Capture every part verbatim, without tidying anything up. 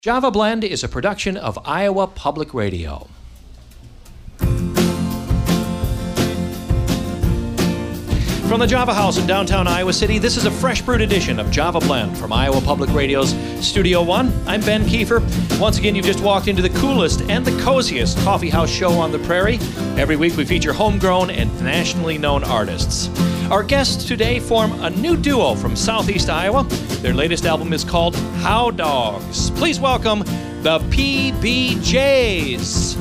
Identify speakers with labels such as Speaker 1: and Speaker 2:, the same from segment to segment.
Speaker 1: Java Blend is a production of Iowa Public Radio. From the Java House in downtown Iowa City, this is a fresh brewed edition of Java Blend from Iowa Public Radio's Studio One. I'm Ben Kiefer. Once again, you've just walked into the coolest and the coziest coffee house show on the prairie. Every week we feature homegrown and nationally known artists. Our guests today form a new duo from Southeast Iowa. Their latest album is called How Dogs. Please welcome the P B Js.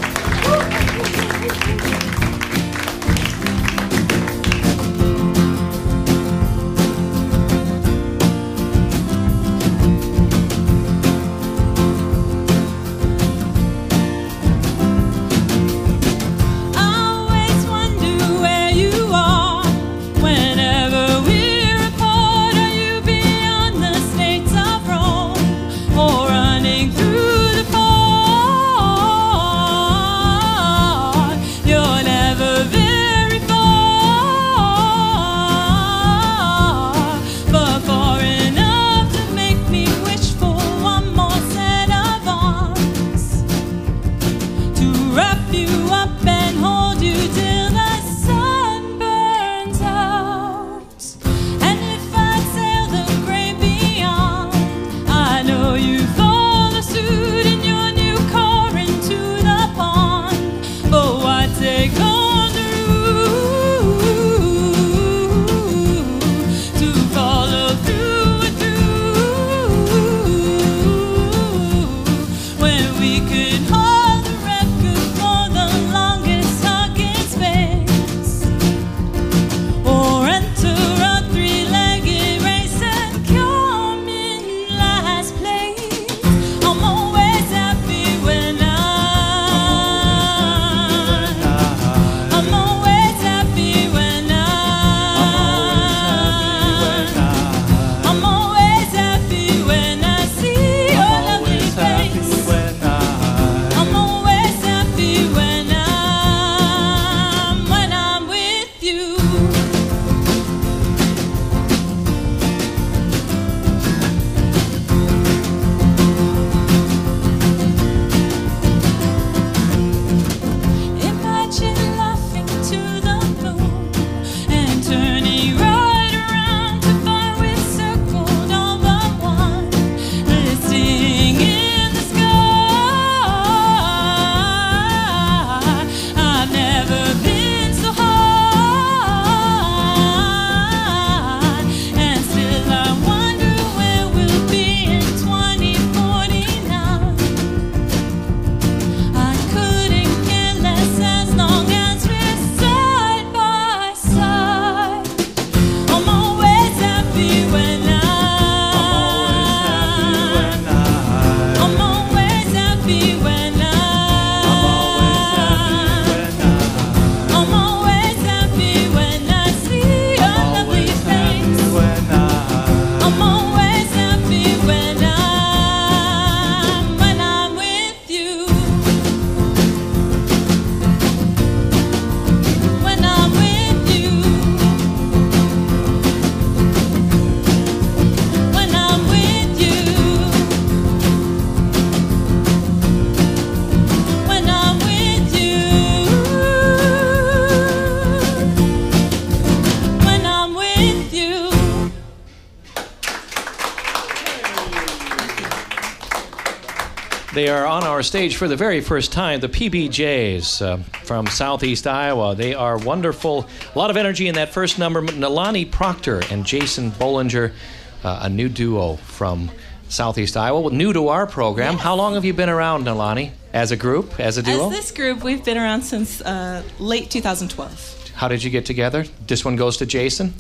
Speaker 1: They are on our stage for the very first time, the P B Js uh, from Southeast Iowa. They are wonderful. A lot of energy in that first number. Nalani Proctor and Jason Bollinger, uh, a new duo from Southeast Iowa, new to our program.
Speaker 2: Yes.
Speaker 1: How long have you been around, Nalani, as a group, as a duo?
Speaker 2: As this group, we've been around since uh, late two thousand twelve.
Speaker 1: How did you get together? This one goes to Jason.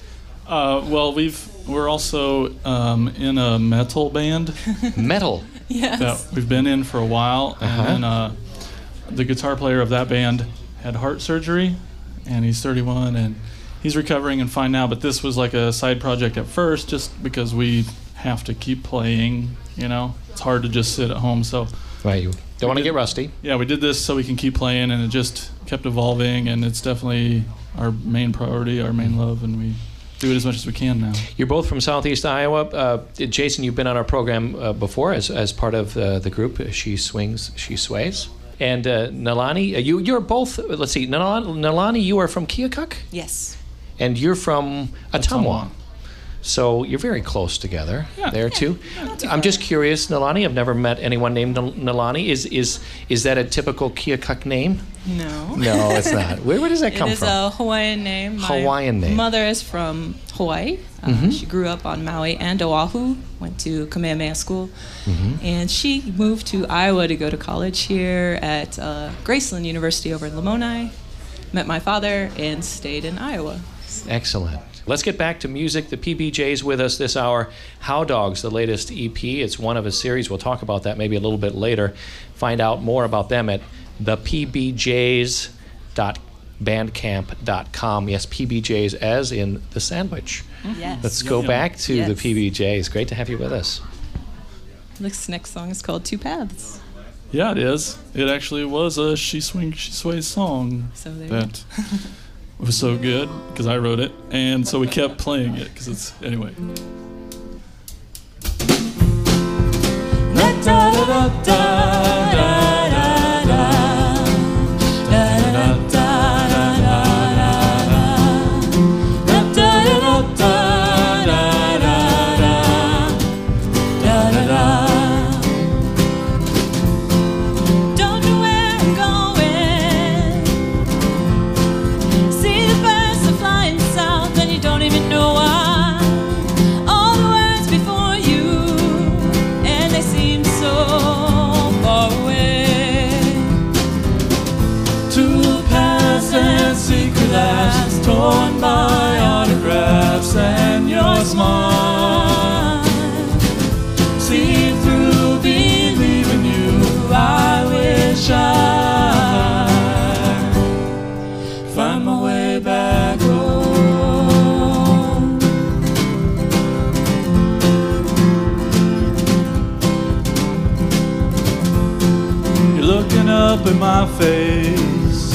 Speaker 3: Uh, well, we've we're also um, in a metal band.
Speaker 1: Metal.
Speaker 2: Yes.
Speaker 3: That we've been in for a while,
Speaker 1: Uh-huh.
Speaker 3: and then uh, the guitar player of that band had heart surgery, and he's thirty-one, and he's recovering and fine now. But this was like a side project at first, just because we have to keep playing. You know, it's hard to just sit at home. So
Speaker 1: Right. You don't want to
Speaker 3: did-
Speaker 1: get rusty.
Speaker 3: yeah, we did this so we can keep playing, and it just kept evolving, and it's definitely our main priority, our main love, and we do it as much as we can now.
Speaker 1: You're both from Southeast Iowa. Uh, Jason, you've been on our program uh, before as as part of uh, the group She Swings, She Sways. And uh, Nalani, uh, you you're both. Let's see, Nalani, Nalani, you are from Keokuk,
Speaker 2: Yes.
Speaker 1: and you're from Ottumwa.
Speaker 3: Ottumwa.
Speaker 1: So you're very close together
Speaker 3: Yeah.
Speaker 1: there too.
Speaker 2: not too
Speaker 1: I'm
Speaker 2: far.
Speaker 1: just curious, Nalani. I've never met anyone named Nal- Nalani. Is is is that a typical Keokuk name?
Speaker 2: No.
Speaker 1: No, it's not. Where, where does that come
Speaker 2: It is
Speaker 1: from?
Speaker 2: a Hawaiian name. My
Speaker 1: Hawaiian name.
Speaker 2: mother is from Hawaii. Uh,
Speaker 1: Mhm.
Speaker 2: She grew up on Maui and Oahu, went to Kamehameha School,
Speaker 1: Mhm.
Speaker 2: and she moved to Iowa to go to college here at uh, Graceland University over in Lamoni, met my father, and stayed in Iowa.
Speaker 1: Excellent. Let's get back to music. The P B J's with us this hour. How Dogs, the latest E P. It's one of a series. We'll talk about that maybe a little bit later. Find out more about them at the p b j's dot bandcamp dot com. Yes, P B J's as in the sandwich.
Speaker 2: Yes.
Speaker 1: Let's go back to the
Speaker 2: Yes.
Speaker 1: P B J's. Great to have you with us.
Speaker 2: This next song is called Two Paths.
Speaker 3: Yeah, it is. It actually was a She Swings, She Sways song
Speaker 2: So there
Speaker 3: that was so good because I wrote it, and so we kept playing it because it's anyway.
Speaker 2: Don't know where I'm going. See the birds are flying south, and you don't even know why. All the words before you, and they seem so far away.
Speaker 3: Two paths and secret lives torn by autographs and your smile. See through, believe in you. I wish I find my way back home. You're looking up at my face.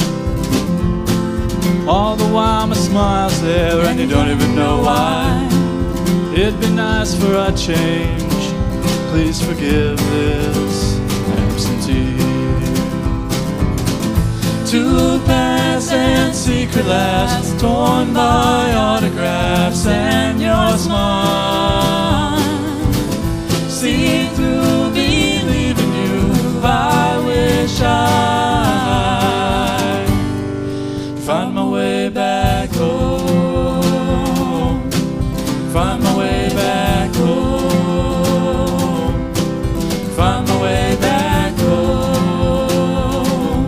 Speaker 3: All the while my smile's there and you don't even know why. It'd be nice for a change. Please forgive this absentee. Two paths and secret laughs torn by autographs and your smile. See through, believe in you. I wish I find my way back home. Find my way back home. Find my way back home.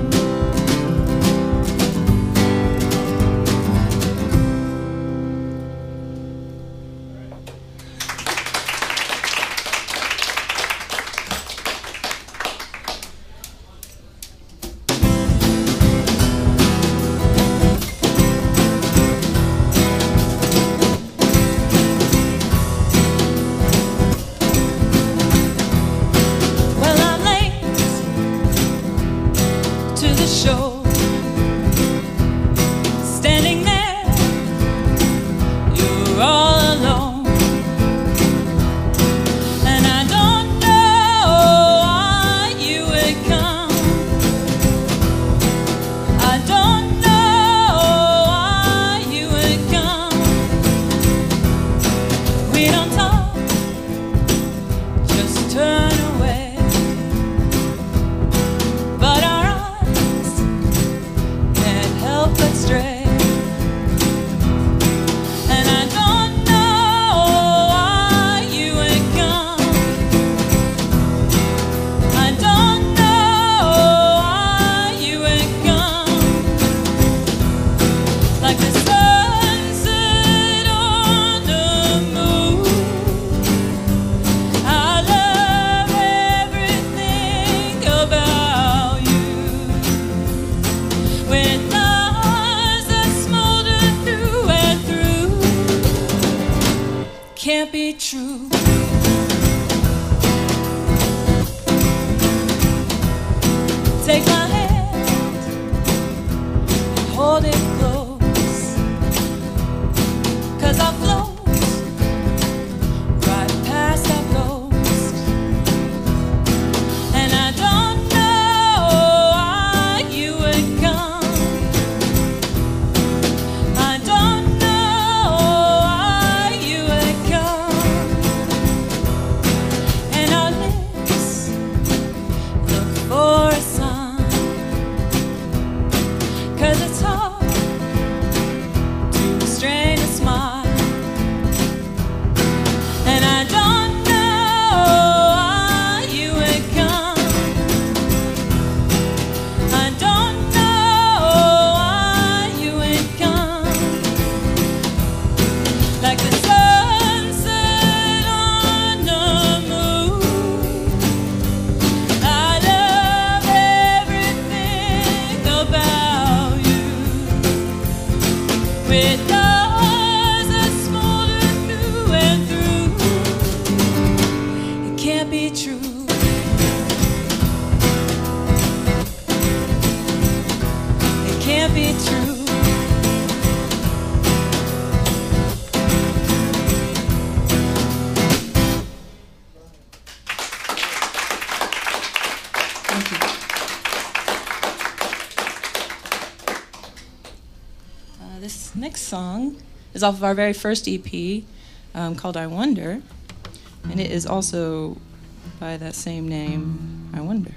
Speaker 2: it does, I smolder through and through. It can't be true. It can't be true. This next song is off of our very first E P um, called I Wonder, and it is also by that same name, I Wonder.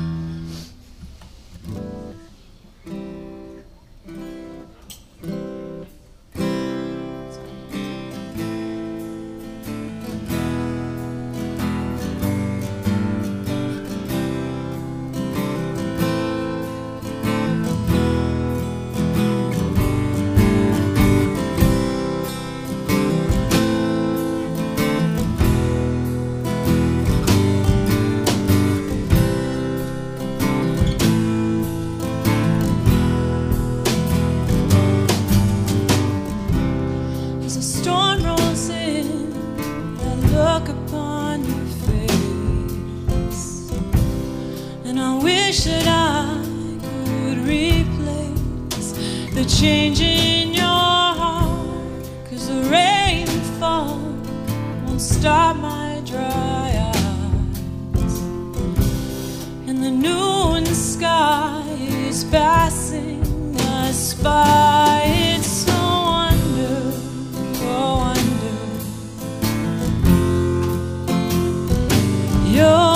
Speaker 2: Change in your heart, 'cause the rainfall won't stop my dry eyes, and the noon sky is passing us by. It's so wonder, oh wonder, you're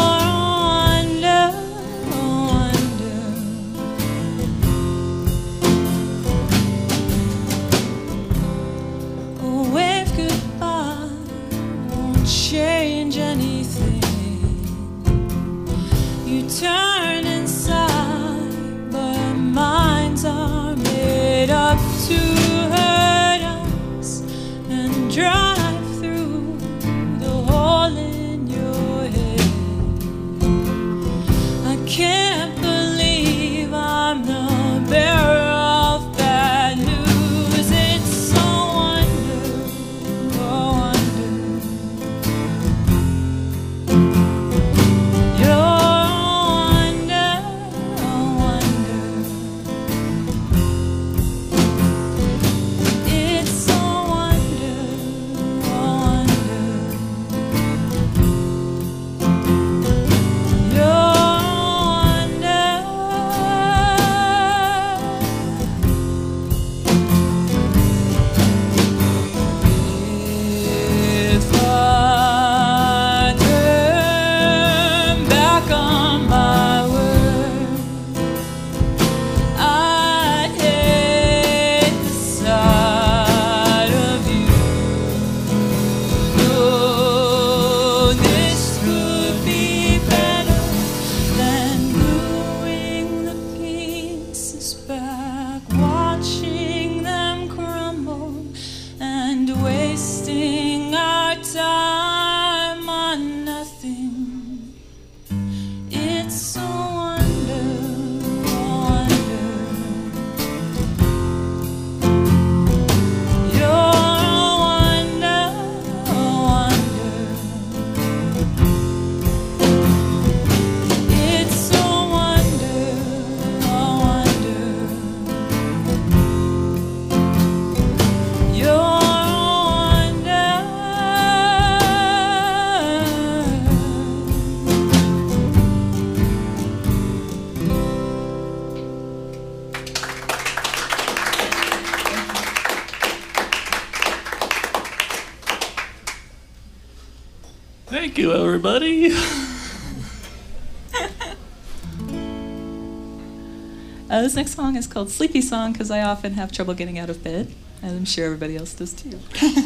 Speaker 2: turn inside, but our minds are made up to hurt us and drive through the hole in your head. I can't believe I'm the bearer of bad news. It's so wonder, oh wonder, you're
Speaker 3: Thank you, everybody.
Speaker 2: Uh, this next song is called Sleepy Song because I often have trouble getting out of bed, and I'm sure everybody else does too.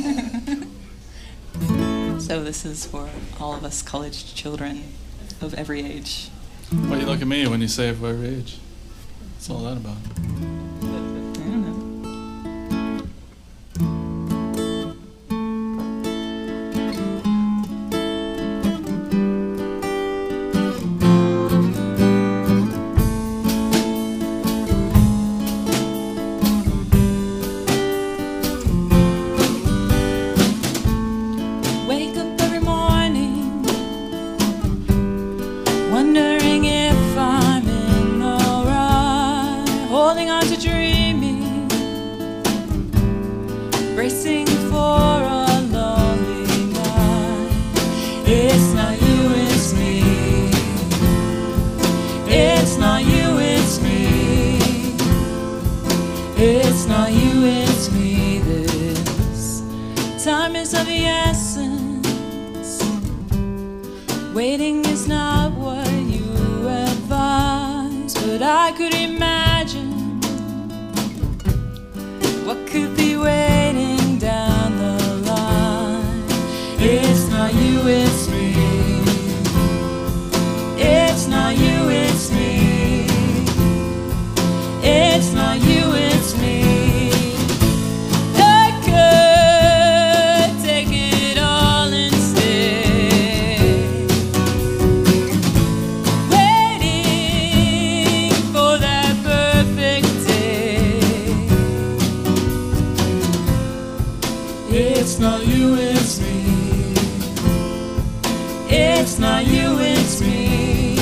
Speaker 2: So this is for all of us college children of every age.
Speaker 3: Why you look at me when you say of every age? What's all that about?
Speaker 2: I don't know. wondering if I'm in the right, holding on to dreaming, bracing for a lonely night. It's not you, it's me. It's not you, it's me. It's not you, it's me. This time is of the essence. Waiting is not what you advise, but I could imagine what could be waiting down the line. It's not you, it's me. It's not you, it's me. It's not you, it's me. I could take it all instead, waiting for that perfect day. It's not you, it's me. It's not you, it's me.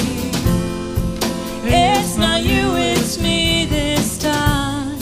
Speaker 2: It's not you, it's me this time.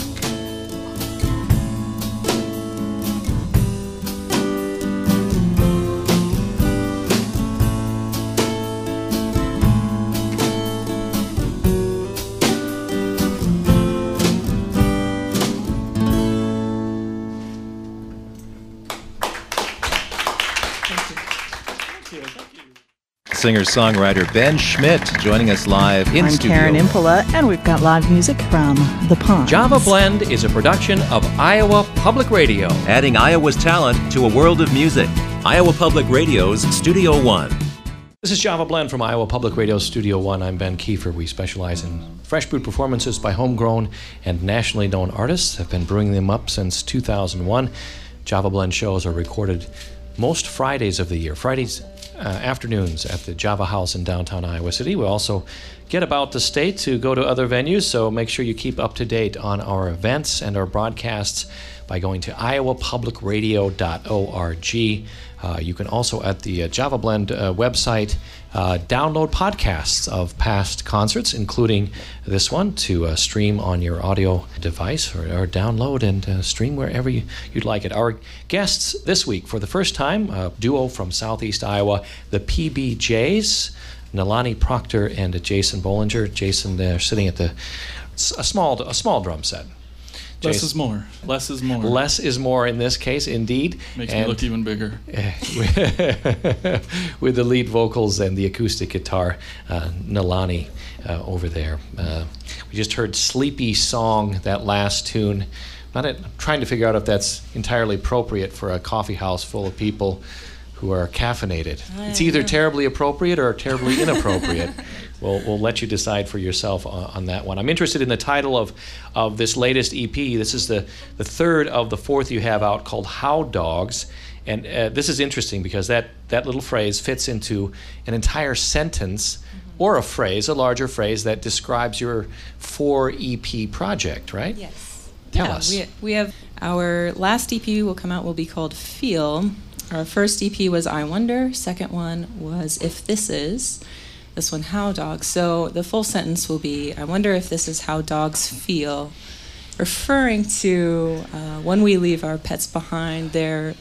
Speaker 4: Singer-songwriter Ben Schmidt joining us live in
Speaker 5: I'm
Speaker 4: studio.
Speaker 5: Karen Impola, and we've got live music from The Ponds.
Speaker 1: Java Blend is a production of Iowa Public Radio.
Speaker 4: Adding Iowa's talent to a world of music. Iowa Public Radio's Studio One.
Speaker 1: This is Java Blend from Iowa Public Radio Studio One. I'm Ben Kiefer. We specialize in fresh brewed performances by homegrown and nationally known artists. Have been brewing them up since two thousand one. Java Blend shows are recorded most Fridays of the year. Fridays uh, afternoons at the Java House in downtown Iowa City. We also get about the state to go to other venues, so make sure you keep up to date on our events and our broadcasts by going to iowa public radio dot org. Uh, you can also, at the uh, Java Blend uh, website, uh, download podcasts of past concerts, including this one, to uh, stream on your audio device or, or download and uh, stream wherever you, you'd like it. Our guests this week, for the first time, a duo from Southeast Iowa, the P B Js, Nalani Proctor and Jason Bollinger. Jason, they're sitting at the a small a small drum set.
Speaker 3: Less
Speaker 1: Jason.
Speaker 3: is more. Less is more.
Speaker 1: Less is more in this case, indeed.
Speaker 3: Makes
Speaker 1: and
Speaker 3: me look even bigger.
Speaker 1: With the lead vocals and the acoustic guitar, uh, Nalani uh, over there. Uh, we just heard Sleepy Song, that last tune. Not at, trying to figure out if that's entirely appropriate for a coffee house full of people who are caffeinated. It's either terribly appropriate or terribly inappropriate. We'll, we'll let you decide for yourself on, on that one. I'm interested in the title of, of this latest E P. This is the, the third of the fourth you have out, called How Dogs. And uh, this is interesting because that, that little phrase fits into an entire sentence mm-hmm. or a phrase, a larger phrase that describes your four E P project, right?
Speaker 6: Yes.
Speaker 1: Tell
Speaker 6: yeah,
Speaker 1: us.
Speaker 6: We, we have our last E P will come out will be called Feel. Our first E P was I Wonder. Second one was If This Is. This one, How Dogs. So the full sentence will be, I wonder if this is how dogs feel, referring to uh, when we leave our pets behind, their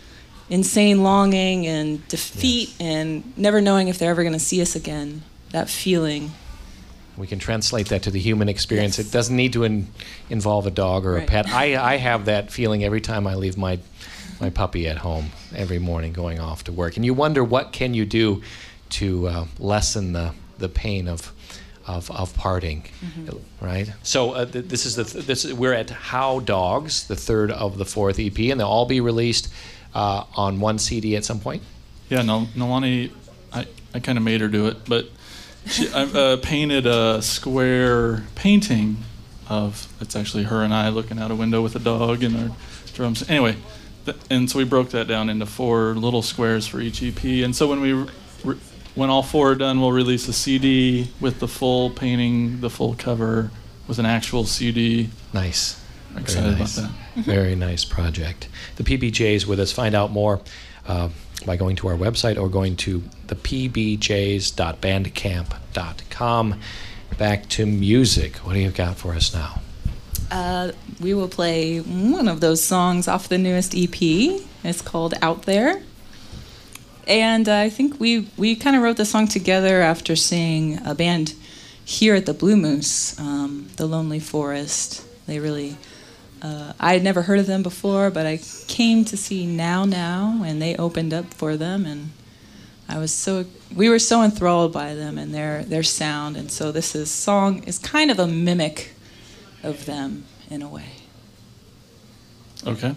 Speaker 6: insane longing and defeat, yes. and never knowing if they're ever going to see us again, that feeling.
Speaker 1: We can translate that to the human experience.
Speaker 6: Yes.
Speaker 1: It doesn't need to in, involve a dog or
Speaker 6: right.
Speaker 1: a pet. I, I have that feeling every time I leave my, my puppy at home every morning going off to work. And you wonder, what can you do to uh, lessen the, the pain of of, of parting, mm-hmm. right? So uh, th- this is the th- this is, we're at How Dogs, the third of the fourth E P, and they'll all be released uh, on one C D at some point.
Speaker 3: Yeah, no, Nalani, I, I kind of made her do it, but she, I uh, painted a square painting of, it's actually her and I looking out a window with a dog and our drums. Anyway, th- and so we broke that down into four little squares for each E P, and so when we re- When all four are done, we'll release a C D with the full painting, the full cover, with an actual C D.
Speaker 1: Nice.
Speaker 3: Excited
Speaker 1: nice.
Speaker 3: about that.
Speaker 1: Very nice project. The P B J is with us. Find out more. Uh, by going to our website or going to the p b js dot bandcamp dot com. Back to music. What do you got for us now?
Speaker 6: Uh, we will play one of those songs off the newest E P. It's called Out There. And uh, I think we, we kind of wrote the song together after seeing a band here at the Blue Moose, um, The Lonely Forest. They really, uh, I had never heard of them before, but I came to see Now Now, and they opened up for them, and I was so, we were so enthralled by them and their, their sound, and so this is, song is kind of a mimic of them in a way.
Speaker 3: Okay.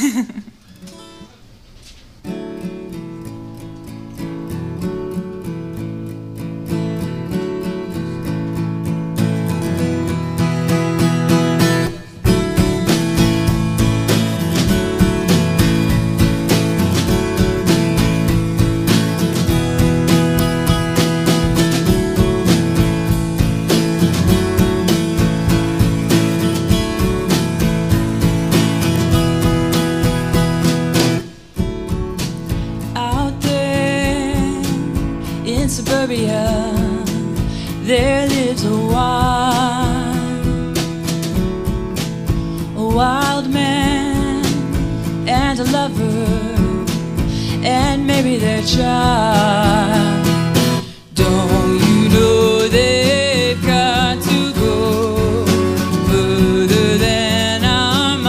Speaker 2: There lives a wild, a wild man and a lover, and maybe their child. Don't you know they've got to go further than our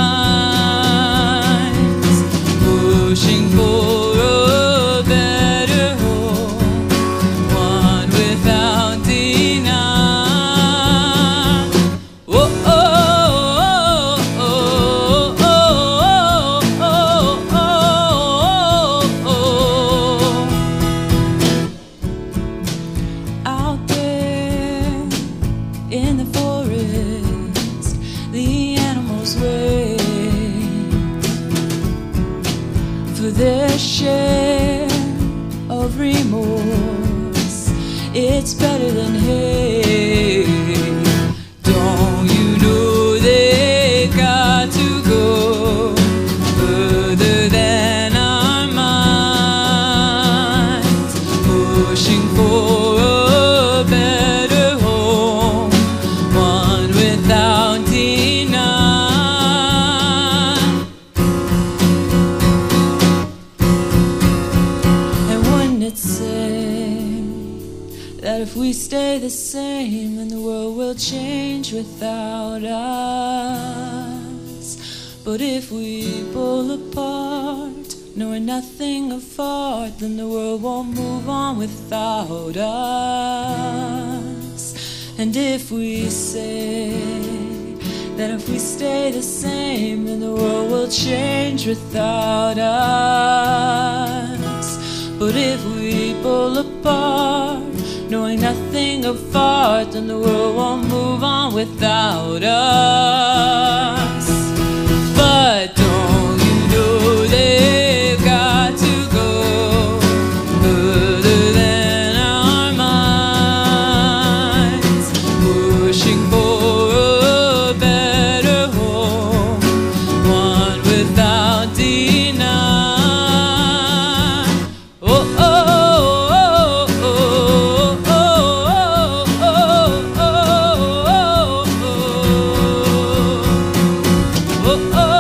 Speaker 2: minds, pushing for a better home, one without denial. Oh, oh, oh, oh, oh, oh, oh, oh. Out there in the forest, the animals wait for their share of remorse. It's better than hate. Don't you know they've got to go further than our minds, pushing for a better home, one without denial. And wouldn't it say that if we stay the same, then the world will change without us? But if we pull apart, knowing nothing of art, then the world won't move on without us. And if we say that if we stay the same, then the world will change without us. But if we pull apart, knowing nothing of art, then the world won't move on without us. But don't you know they've got to go further than our minds, pushing for a better home, one without denial. Oh, oh, oh, oh, oh, oh, oh, oh, oh, oh.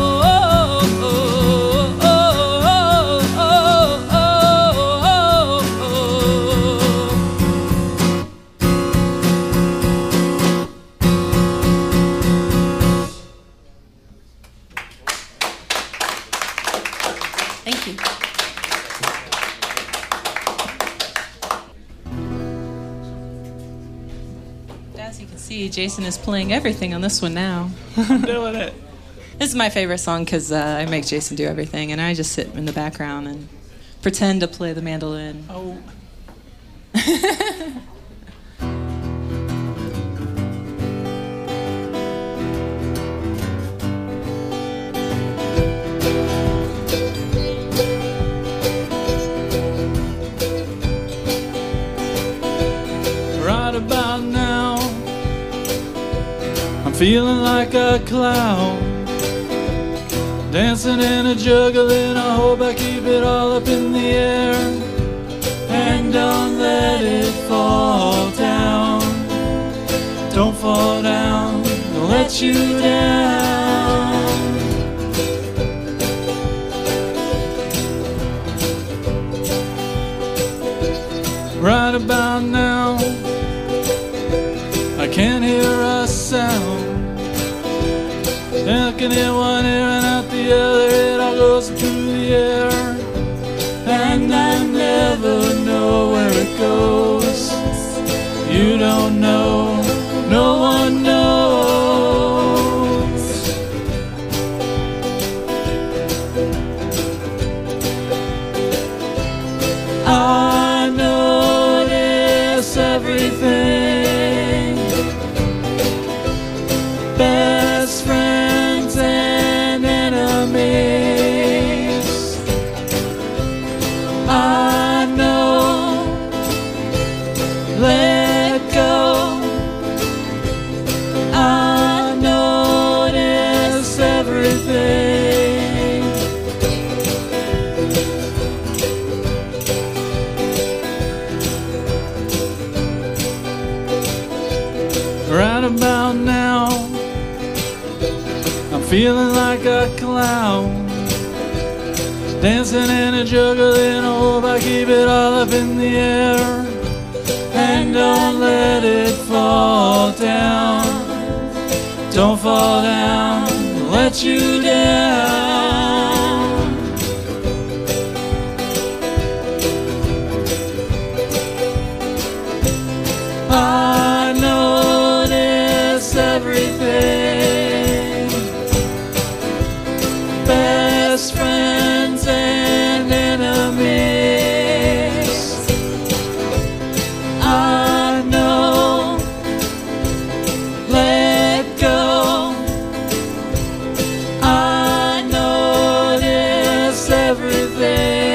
Speaker 6: Thank you. As you can see, Jason is playing everything on this one now.
Speaker 3: I'm doing it.
Speaker 6: This is my favorite song because uh, I make Jason do everything, and I just sit in the background and pretend to play the mandolin.
Speaker 3: Oh. Right about now, I'm feeling like a clown. dancing and a juggling. I hope I keep it all up in the air, and don't let it fall down. Don't fall down, don't let you down. Right about now, I can't hear a sound. I can hear one ear and out the other. It all goes through the air, and I never know where it goes. You don't know, no one knows. I notice everything. Best friends and enemies. I know, let go. I notice everything. Right about now, I'm feeling like a clown, dancing and a juggling. I hope I keep it all up in the air, and don't let it fall down. Don't fall down, don't let you down. I notice everything. Best friends and enemies. I know, let go. I notice everything.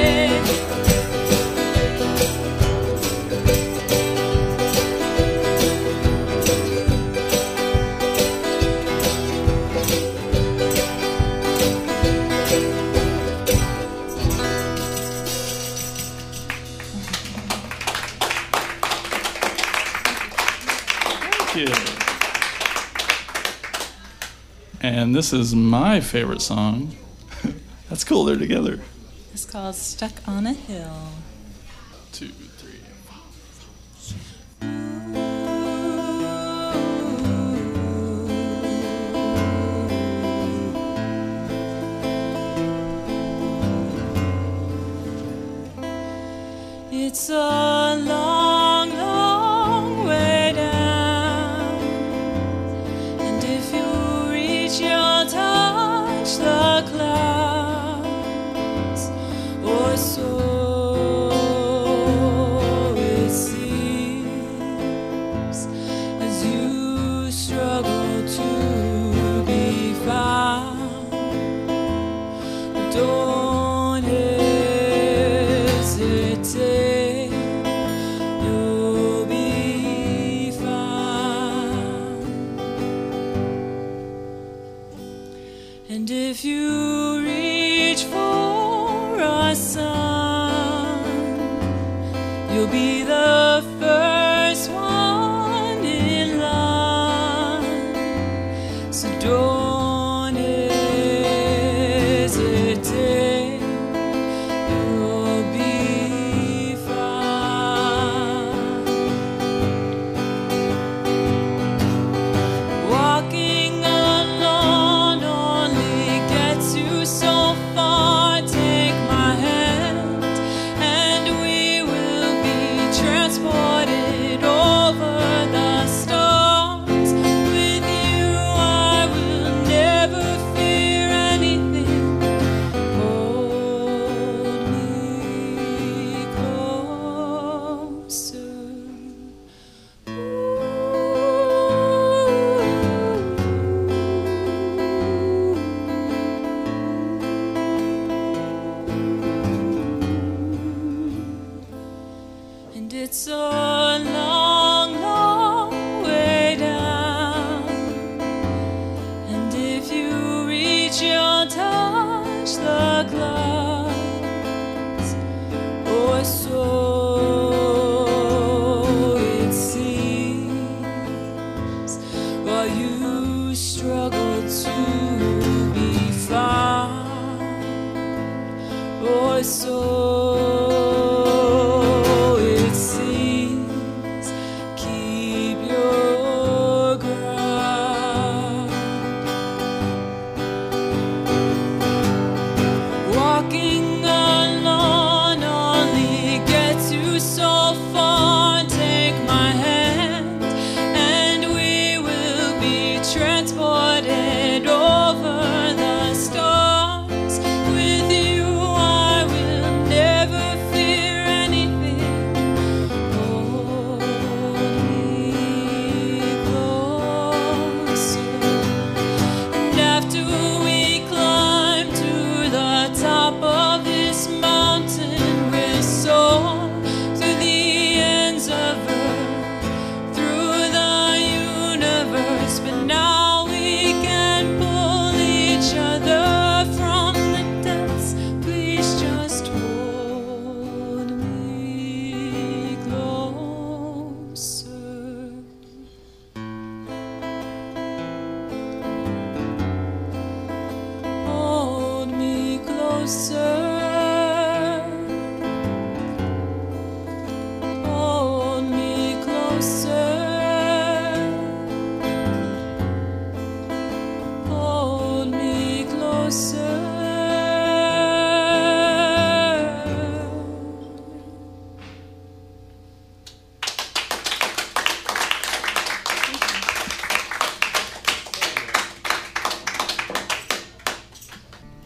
Speaker 3: Thank you. And this is my favorite song. That's cool, they're together.
Speaker 6: It's called Stuck on a Hill.
Speaker 3: Two, three.
Speaker 2: It's a long, long way down, and if you reach, you'll touch the clouds, or so it seems, as you struggle to be found. Don't hesitate.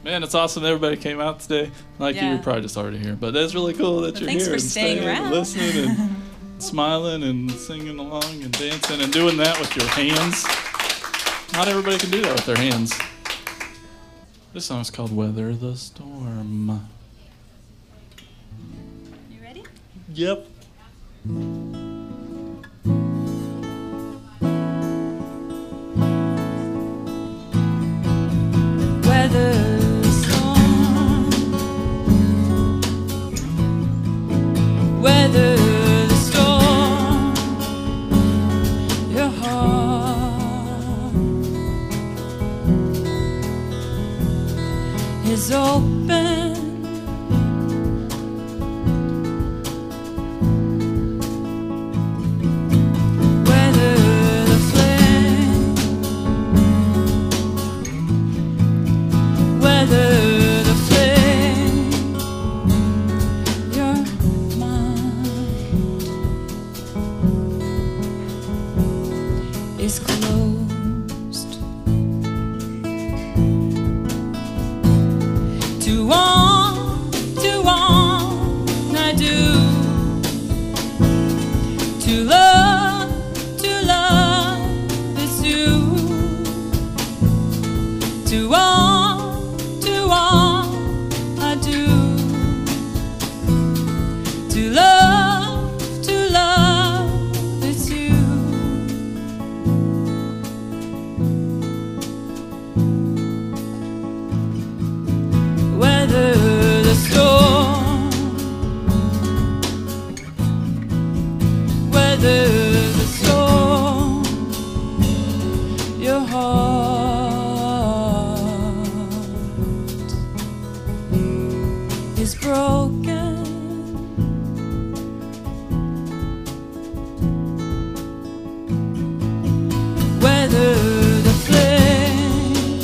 Speaker 3: Man, it's awesome that everybody came out today. Like
Speaker 6: Yeah.
Speaker 3: you, you're probably just already here, but that's really cool that
Speaker 6: Well,
Speaker 3: you're
Speaker 6: thanks
Speaker 3: here
Speaker 6: for
Speaker 3: and
Speaker 6: staying
Speaker 3: staying and
Speaker 6: around.
Speaker 3: listening and smiling and singing along and dancing and doing that with your hands. Not everybody can do that with their hands. This song's called Weather the Storm.
Speaker 6: You ready?
Speaker 3: Yep.
Speaker 2: Weather storm, weather the storm, your heart is open. Weather the flame, weather the flame, your mind is closed to all, to all I do, to love, to love is you, to all, to all I do, to love, to love is you. Weather the storm, weather the storm, your heart is broken. Weather the flame,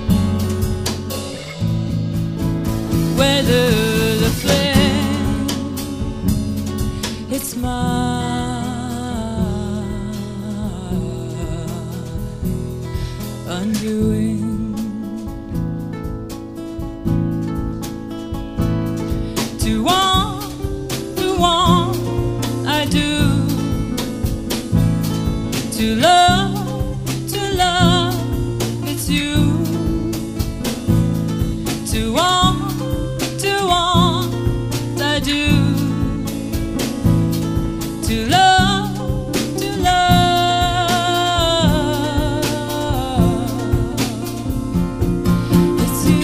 Speaker 2: weather the flame, it's my undoing. To all, to all I do, to love, to love, it's you. To all, to all I do, to love, to love, it's you.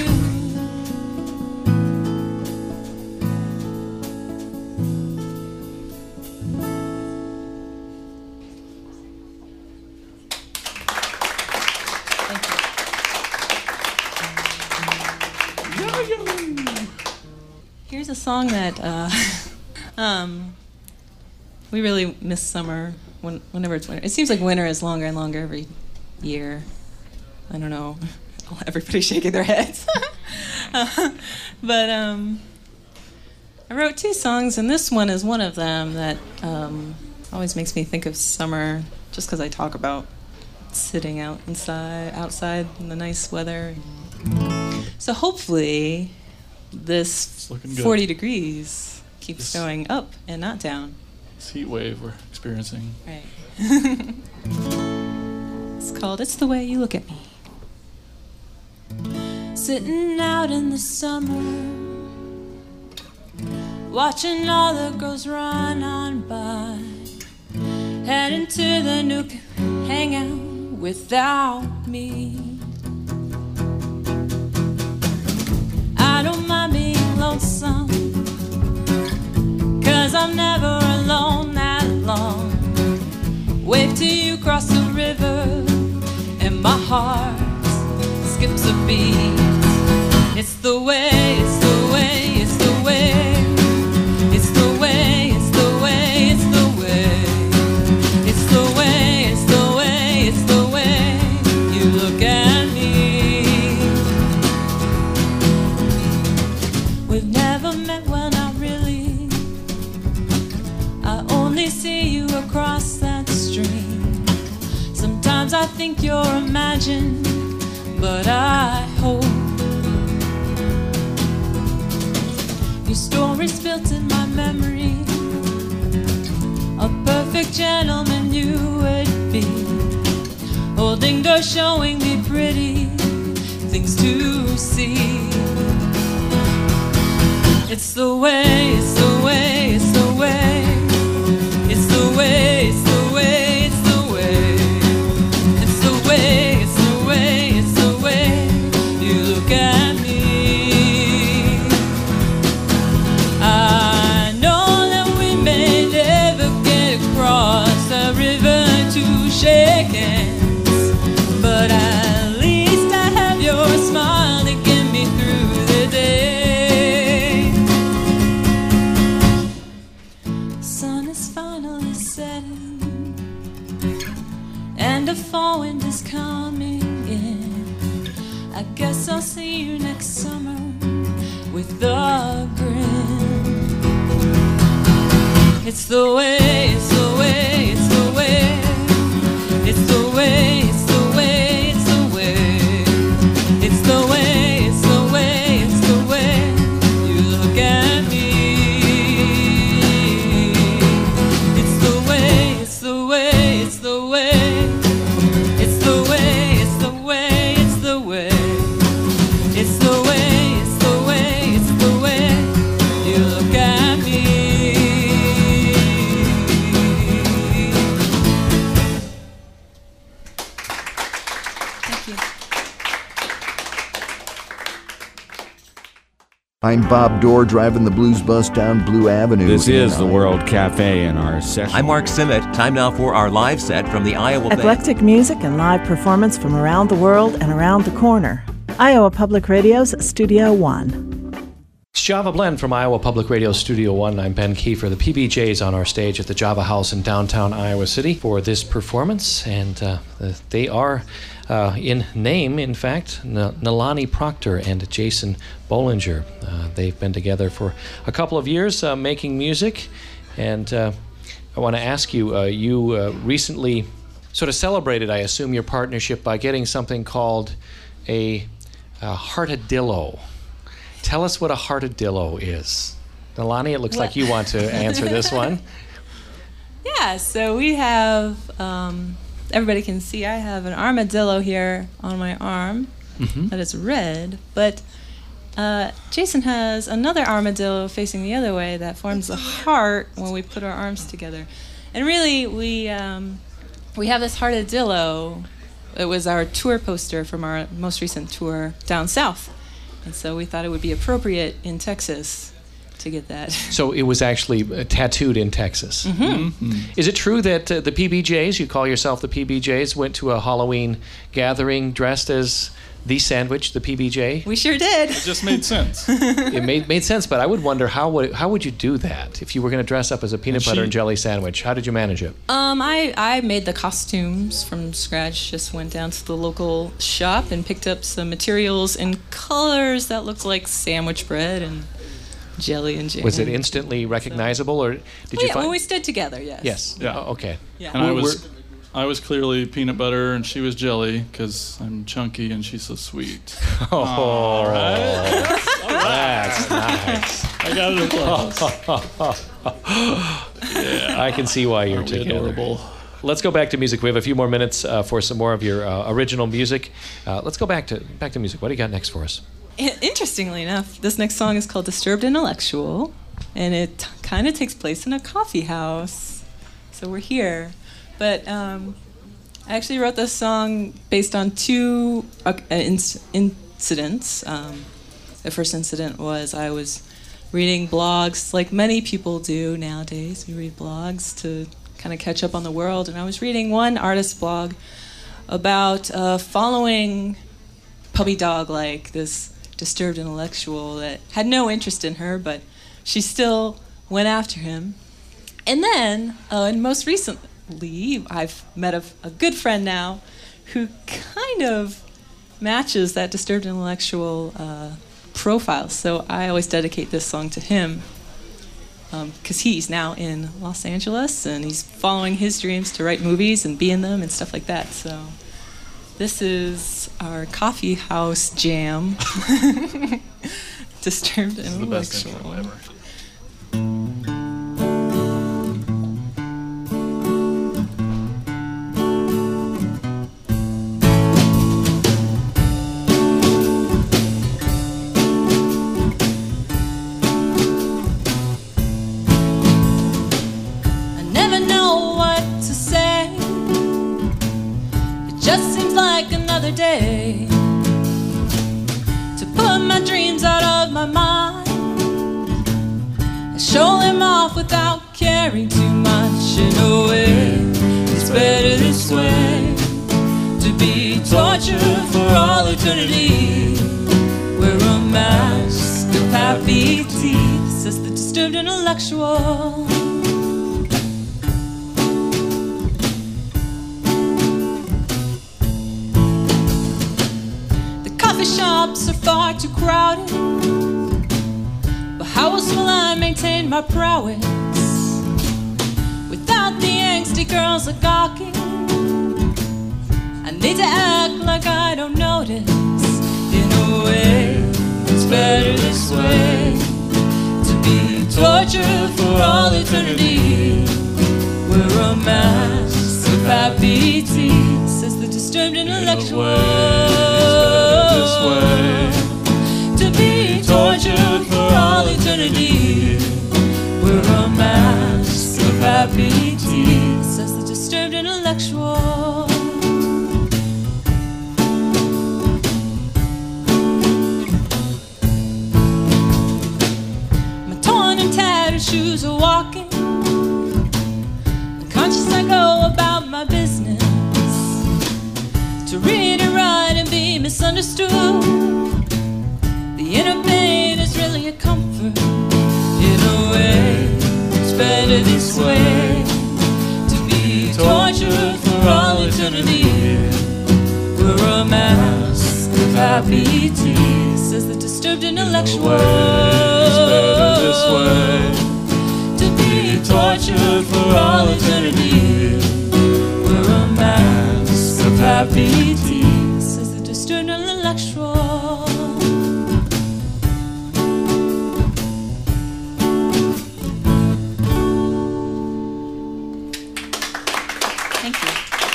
Speaker 6: Here's a song that uh, um, we really miss summer when, whenever it's winter. It seems like winter is longer and longer every year. I don't know. Everybody's shaking their heads. uh, but um, I wrote two songs, and this one is one of them that um, always makes me think of summer, just because I talk about sitting out inside, outside in the nice weather. So hopefully this
Speaker 3: It's looking good.
Speaker 6: forty degrees keeps
Speaker 3: This-
Speaker 6: going up and not down.
Speaker 3: This heat wave we're experiencing.
Speaker 6: Right. It's called It's the Way You Look at Me.
Speaker 2: Sitting out in the summer, watching all the girls run on by, heading to the Nook, hang out without me. I don't mind being lonesome, 'cause I'm never alone that long. Wave to you across the river, and my heart skips a beat. It's the way, it's the way, it's the way, it's the way, it's the way, it's the way, it's the way, it's the way, it's the way you look at me. We've never met, well not really. I only see you across that stream. Sometimes I think you're imagined, but I hope stories built in my memory. A perfect gentleman you would be, holding doors, showing me pretty things to see. It's the way, it's the way, it's the way. It's the way, it's the way, it's the way. It's the way, it's the way, it's the way you look at me. I know that we may never get across the river to shake hands, but at least I have your smile to get me through the day. Sun is finally setting, and a fall wind is coming in. I guess I'll see you next summer with a grin. It's the way, it's the way, it's the way. It's the way, it's the way, it's the way. It's the way, it's the way, it's the way you look at me. It's the way, it's the way, it's the way. It's the way, it's the way, it's the way. It's the way, it's the way, it's the way you look at me. Thank you.
Speaker 7: I'm Bob Dorr, driving the blues bus down Blue Avenue.
Speaker 8: This
Speaker 7: in
Speaker 8: is the
Speaker 7: Iowa.
Speaker 8: World Cafe in our session.
Speaker 4: I'm Mark Simmet. Time now for our live set from the Iowa Band.
Speaker 5: Eclectic music and live performance from around the world and around the corner. Iowa Public Radio's Studio One.
Speaker 1: It's Java Blend from Iowa Public Radio Studio One. I'm Ben Kiefer. The P B Js on our stage at the Java House in downtown Iowa City for this performance, and uh, they are uh, in name, in fact, N- Nalani Proctor and Jason Bollinger. Uh, they've been together for a couple of years uh, making music, and uh, I want to ask you, uh, you uh, recently sort of celebrated, I assume, your partnership by getting something called a, a heartadillo. Tell us what a heartadillo is. Nalani, it looks
Speaker 6: Well-
Speaker 1: like you want to answer this one.
Speaker 6: Yeah, so we have, um, everybody can see I have an armadillo here on my arm
Speaker 1: Mhm.
Speaker 6: that is red, but uh, Jason has another armadillo facing the other way that forms a heart when we put our arms together. And really, we, um, we have this heartadillo. It was our tour poster from our most recent tour down south. And so we thought it would be appropriate in Texas to get that.
Speaker 1: So it was actually uh, tattooed in Texas.
Speaker 6: Mm-hmm.
Speaker 1: Is it true that uh, the P B Js, you call yourself the P B Js, went to a Halloween gathering dressed as the sandwich, the P B J?
Speaker 6: We sure did.
Speaker 3: It just made sense.
Speaker 1: It made made sense, but I would wonder how would how would you do that if you were going to dress up as a peanut
Speaker 3: And
Speaker 1: butter
Speaker 3: she-
Speaker 1: and jelly sandwich? How did you manage it?
Speaker 6: Um, I, I made the costumes from scratch. Just went down to the local shop and picked up some materials in colors that looked like sandwich bread and jelly and jam.
Speaker 1: Was it instantly recognizable, or did
Speaker 6: Oh,
Speaker 1: you
Speaker 6: yeah,
Speaker 1: find?
Speaker 6: when we stood together, yes.
Speaker 1: Yes.
Speaker 3: Yeah.
Speaker 1: Oh, okay.
Speaker 6: Yeah.
Speaker 3: And I
Speaker 1: We're-
Speaker 3: was, I was clearly peanut butter, and she was jelly because I'm chunky and she's so sweet.
Speaker 1: Oh,
Speaker 3: All right.
Speaker 1: that's nice.
Speaker 3: I got it across.
Speaker 1: I can see why you're
Speaker 3: Aren't we
Speaker 1: together.
Speaker 3: adorable?
Speaker 1: Let's go back to music. We have a few more minutes uh, for some more of your uh, original music. Uh, let's go back to back to music. What do you got next for us?
Speaker 6: I- Interestingly enough, this next song is called Disturbed Intellectual, and it t- kind of takes place in a coffee house. So we're here. But um, I actually wrote this song based on two uh, inc- incidents. Um, the first incident was I was reading blogs, like many people do nowadays. We read blogs to kind of catch up on the world. And I was reading one artist blog about uh, following puppy dog, like this disturbed intellectual that had no interest in her, but she still went after him. And then, uh, and most recently, I've met a, a good friend now who kind of matches that disturbed intellectual uh, profile. So I always dedicate this song to him because um, he's now in Los Angeles and he's following his dreams to write movies and be in them and stuff like that. So this is our coffee house jam Disturbed
Speaker 3: This is the best
Speaker 6: Intellectual.
Speaker 3: intro ever.
Speaker 2: I never know what to say. It just seems like another day to put my dreams out of my mind and show them off without caring too much. In a way, it's better this way, to be tortured for all eternity. Wear a mask of happy teeth, says the disturbed intellectual. Coffee shops are far too crowded, but how else will I maintain my prowess without the angsty girls are gawking? I need to act like I don't notice. In a way, it's better this way, to be tortured for all eternity. Wear a mask of happy teeth, says the disturbed intellectual.
Speaker 3: Way,
Speaker 2: to be tortured for all eternity. We're a mask of happy teeth, says the disturbed intellectual. My torn and tattered shoes are walking, unconscious I go about my business, to read and write and be misunderstood. The inner pain is really a comfort. In a way, it's better this way, to be tortured for all eternity. We're a mask of happy teeth, says the disturbed intellectual.
Speaker 3: it's better this way,
Speaker 2: to be tortured for all eternity. We're a mask of happy teeth, says the disturbed intellectual.
Speaker 6: Thank you.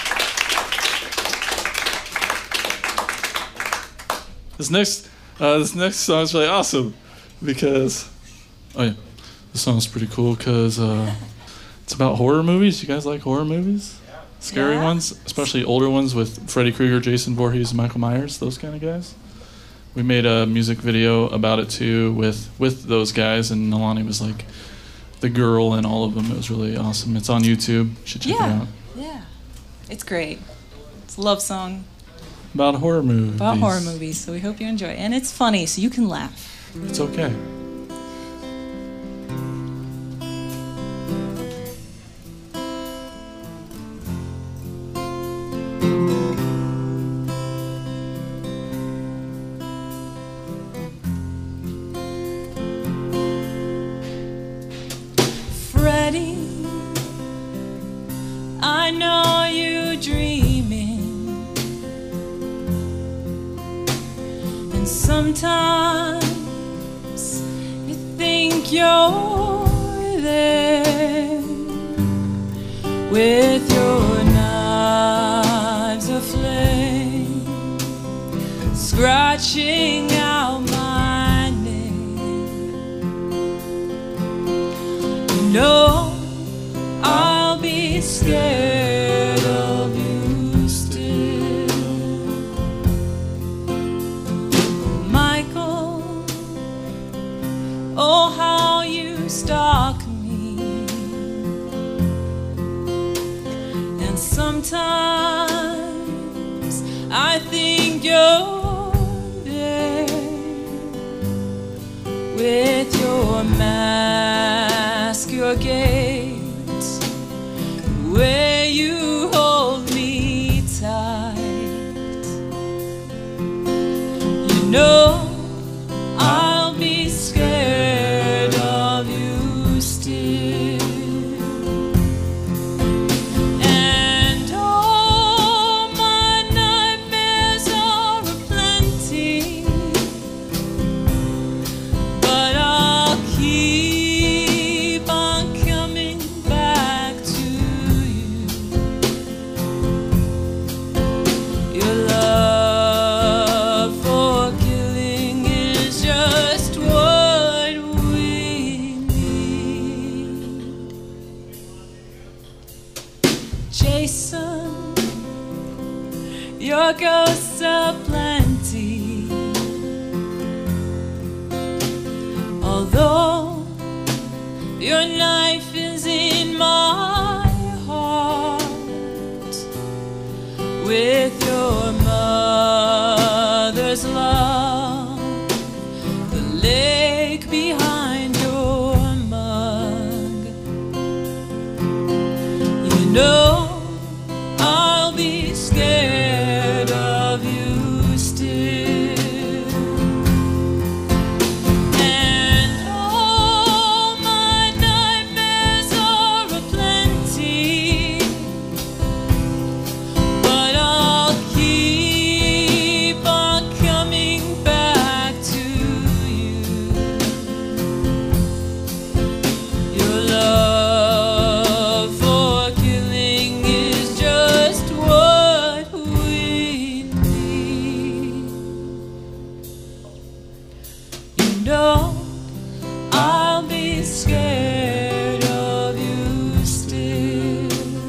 Speaker 3: This next, uh, this next song is really awesome because, oh yeah, this song's pretty cool because uh, it's about horror movies. You guys like horror movies? Scary
Speaker 6: Yeah.
Speaker 3: ones, especially older ones with Freddy Krueger, Jason Voorhees, and Michael Myers, those kind of guys. We made a music video about it too with, with those guys, and Nalani was like the girl in all of them. It was really awesome. It's on YouTube. You should check it
Speaker 6: Yeah,
Speaker 3: out.
Speaker 6: yeah. It's great. It's a love song
Speaker 3: About horror movies.
Speaker 6: about horror movies, so we hope you enjoy it. And it's funny, so you can laugh.
Speaker 3: It's okay.
Speaker 2: Freddie, I know you're dreaming, and sometimes you think you're there with your knives aflame, scratching out my name. No, I'll be scared of you still, Michael. Oh, how you stalk me, and sometimes I think you're there with your mask, your gait, where you hold me tight. You know I'll be scared of you still, and all my nightmares are Jason, your ghosts aplenty. Although your knife is in my heart, with your mother's love, the lake behind your mug, you know I'll be scared of you still. And all my nightmares are aplenty, but I'll keep on coming back to you. Your love for killing is just what we need. You know I'll be scared of you still.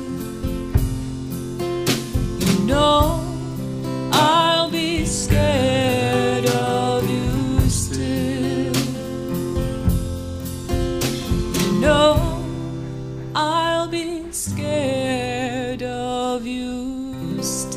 Speaker 2: You know I'll be scared of you still. You know I'll be scared of you still.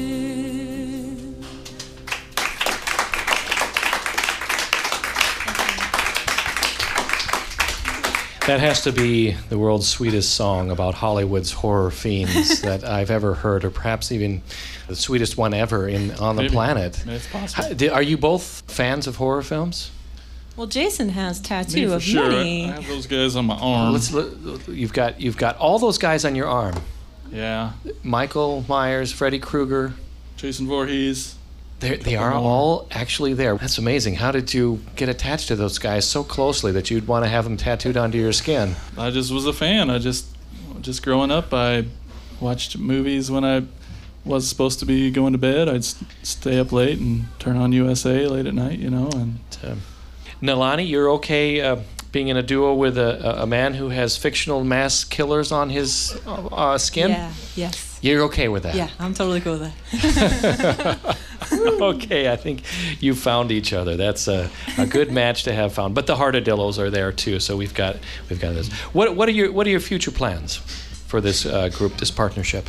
Speaker 1: That has to be the world's sweetest song about Hollywood's horror fiends that I've ever heard, or perhaps even the sweetest one ever in on the
Speaker 3: Maybe.
Speaker 1: planet.
Speaker 3: It's possible.
Speaker 1: How- di- Are you both fans of horror films?
Speaker 6: Well, Jason has
Speaker 3: Me
Speaker 6: tattoo
Speaker 3: for
Speaker 6: of
Speaker 3: sure.
Speaker 6: many.
Speaker 3: I have those guys on my arm.
Speaker 1: Let's. let- You've got you've got all those guys on your arm.
Speaker 3: Yeah.
Speaker 1: Michael Myers, Freddy Krueger.
Speaker 3: Jason Voorhees.
Speaker 1: They they are all actually there. That's amazing. How did you get attached to those guys so closely that you'd want to have them tattooed onto your skin?
Speaker 3: I just was a fan. I just, just growing up, I watched movies when I was supposed to be going to bed. I'd s- stay up late and turn on U S A late at night, you know. And
Speaker 1: Um, Nalani, you're okay uh, being in a duo with a, a a man who has fictional mass killers on his uh, uh, skin?
Speaker 6: Yeah, yes.
Speaker 1: You're okay with that?
Speaker 6: Yeah, I'm totally cool with that.
Speaker 1: Okay, I think you found each other. That's a, a good match to have found. But the Heartadillos are there too, so we've got we've got this. What what are your what are your future plans for this uh, group, this partnership?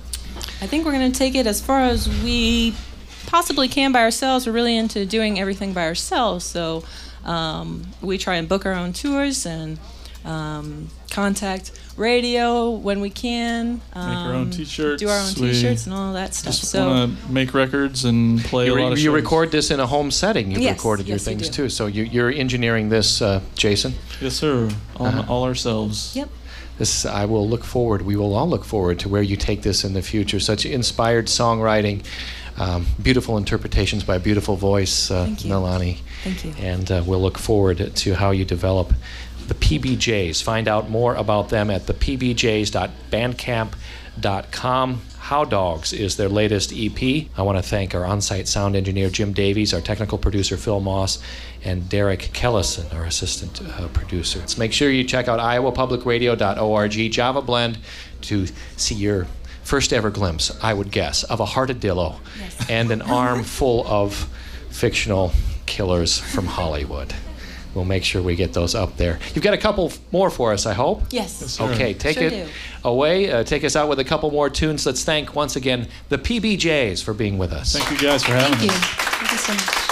Speaker 6: I think we're going to take it as far as we possibly can by ourselves. We're really into doing everything by ourselves, so um, we try and book our own tours and um, contact radio when we can. Um,
Speaker 3: make our own T-shirts.
Speaker 6: Do our own
Speaker 3: We
Speaker 6: T-shirts and all that stuff.
Speaker 3: just
Speaker 6: So
Speaker 3: want to make records and play
Speaker 1: You,
Speaker 3: a
Speaker 1: re-
Speaker 3: lot of
Speaker 1: you
Speaker 3: shows.
Speaker 1: record this in a home setting. You've
Speaker 6: Yes,
Speaker 1: recorded your
Speaker 6: yes, we
Speaker 1: things
Speaker 6: do.
Speaker 1: too. So you, you're engineering this, uh, Jason.
Speaker 3: Yes, sir. All,
Speaker 1: Uh-huh.
Speaker 3: all ourselves.
Speaker 6: Yep.
Speaker 1: This I will look forward. We will all look forward to where you take this in the future. Such inspired songwriting, um, beautiful interpretations by a beautiful voice, uh,
Speaker 6: Thank you.
Speaker 1: Nalani.
Speaker 6: Thank you.
Speaker 1: And uh, we'll look forward to how you develop the P B Js. Find out more about them at the p b js dot bandcamp dot com. How Dogs is their latest E P. I want to thank our on-site sound engineer, Jim Davies, our technical producer, Phil Moss, and Derek Kellison, our assistant uh, producer. So make sure you check out iowa public radio dot org, Java Blend, to see your first ever glimpse, I would guess, of a Heartadillo
Speaker 6: Yes.
Speaker 1: and an arm full of fictional killers from Hollywood. We'll make sure we get those up there. You've got a couple more for us, I hope.
Speaker 6: Yes.
Speaker 3: Yes, sir.
Speaker 1: Okay, take
Speaker 6: Sure
Speaker 1: it
Speaker 6: do.
Speaker 1: away. Uh, take us out with a couple more tunes. Let's thank once again the P B Js for being with us.
Speaker 3: Thank you guys for having
Speaker 6: Thank you.
Speaker 3: us.
Speaker 6: Thank you so much.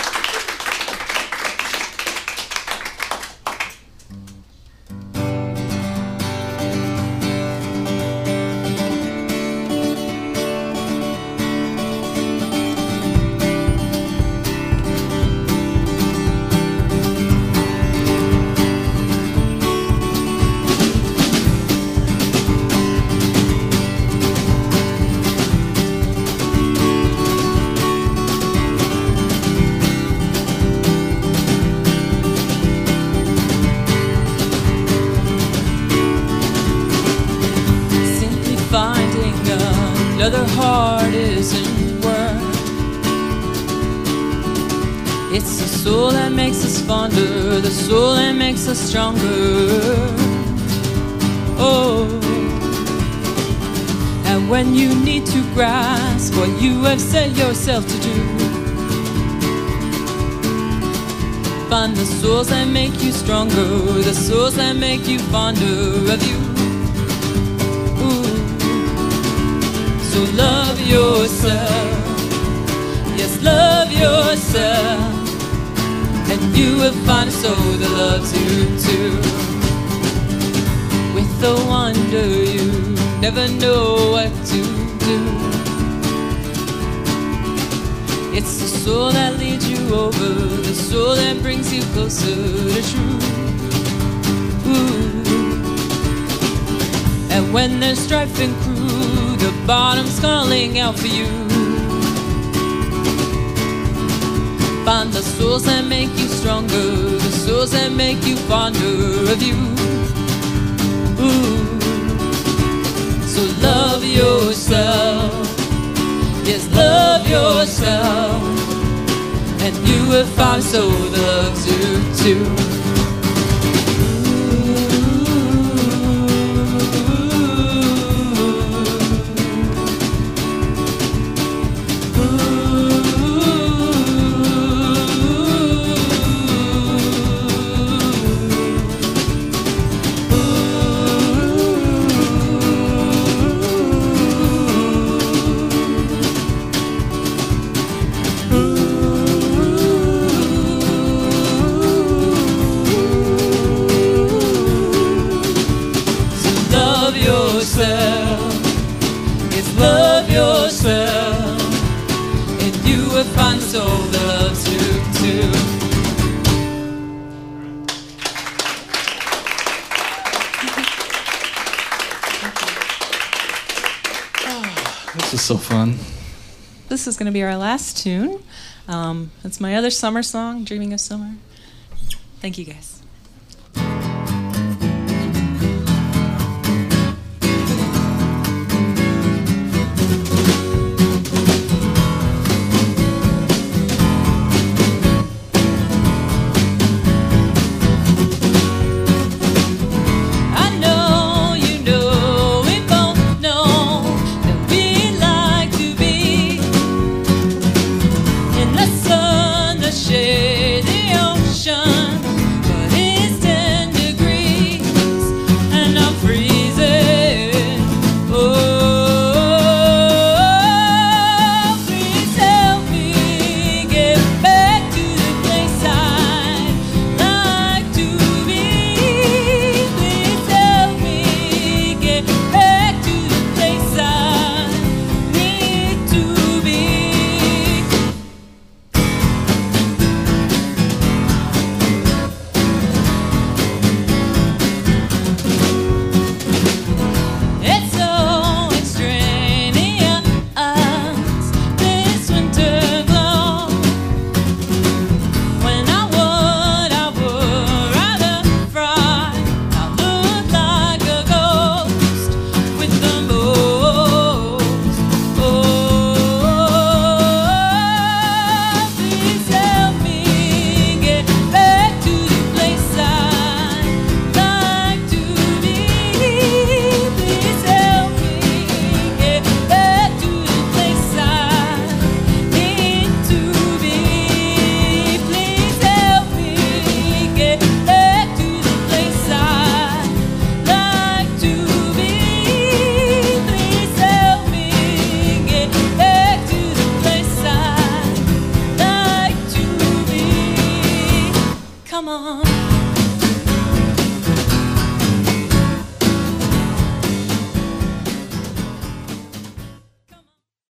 Speaker 6: Simply finding another heart isn't worth. It's the soul that makes us fonder, the soul that makes us stronger. Oh, at
Speaker 2: And when you need to grasp what you have set yourself to do, find the souls that make you stronger, the souls that make you fonder of you. Ooh. So love yourself, yes, love yourself, and you will find a soul that loves you too. With the wonder you never know what to do. It's the soul that leads you over, the soul that brings you closer to truth. Ooh. And when there's strife and crew, the bottom's calling out for you. Find the souls that make you stronger, the souls that make you fonder of you. Ooh. So love yourself, yes, love yourself, and you will find a soul that loves you too. Yes, love yourself, and you will find a soul that loves you too.
Speaker 3: Oh, this is so fun.
Speaker 6: This is going to be our last tune. Um, it's my other summer song, Dreaming of Summer. Thank you, guys.